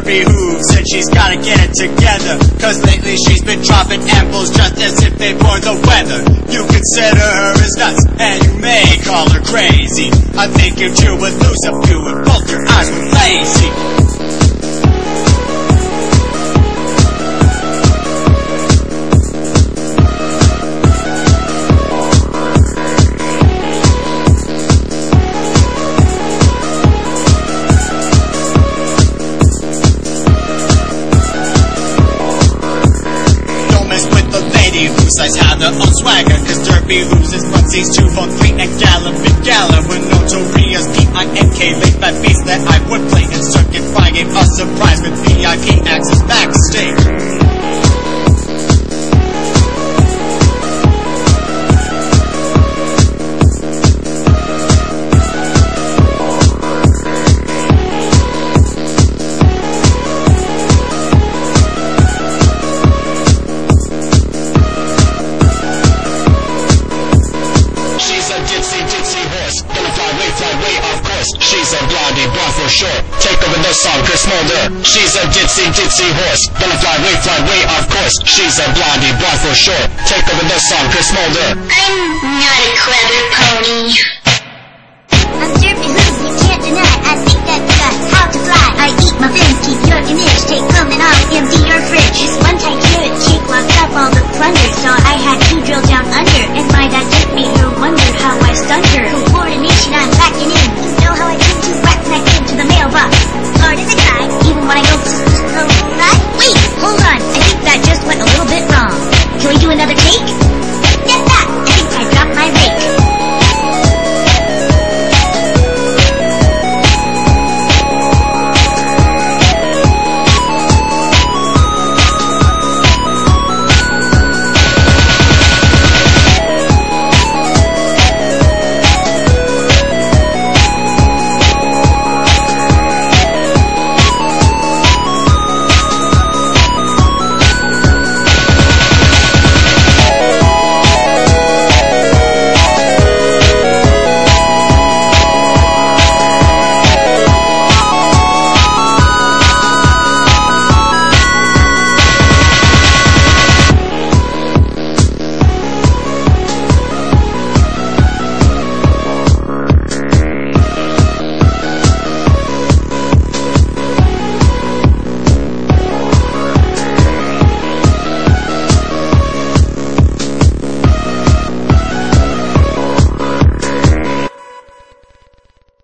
derpy hooves, and she's gotta get it together, cause lately she's been dropping amples just as if they were the weather. You consider her as nuts, and you may call her crazy. I think if you would lose a few and both your eyes were lazy. Has had their own swagger, cause derpy loses bunsies 2 for 3 and galloping gala with notorious P-I-N-K late fat beats that I would play in Circuit Fry gave us surprise with VIP access backstage. She's a blondie blonde for sure. Take over the song, Chris Mulder. She's a ditzy horse. Gonna fly way, of course. She's a blondie blonde for sure. Take over the song, Chris Mulder. I'm not a clever pony. I'm derpy hooves, you can't deny. I think that you got how to fly. I eat muffins, keep your image. Take coming off, empty your fridge. This one tight carrot chick locked up all the plunder. So I had 2 drills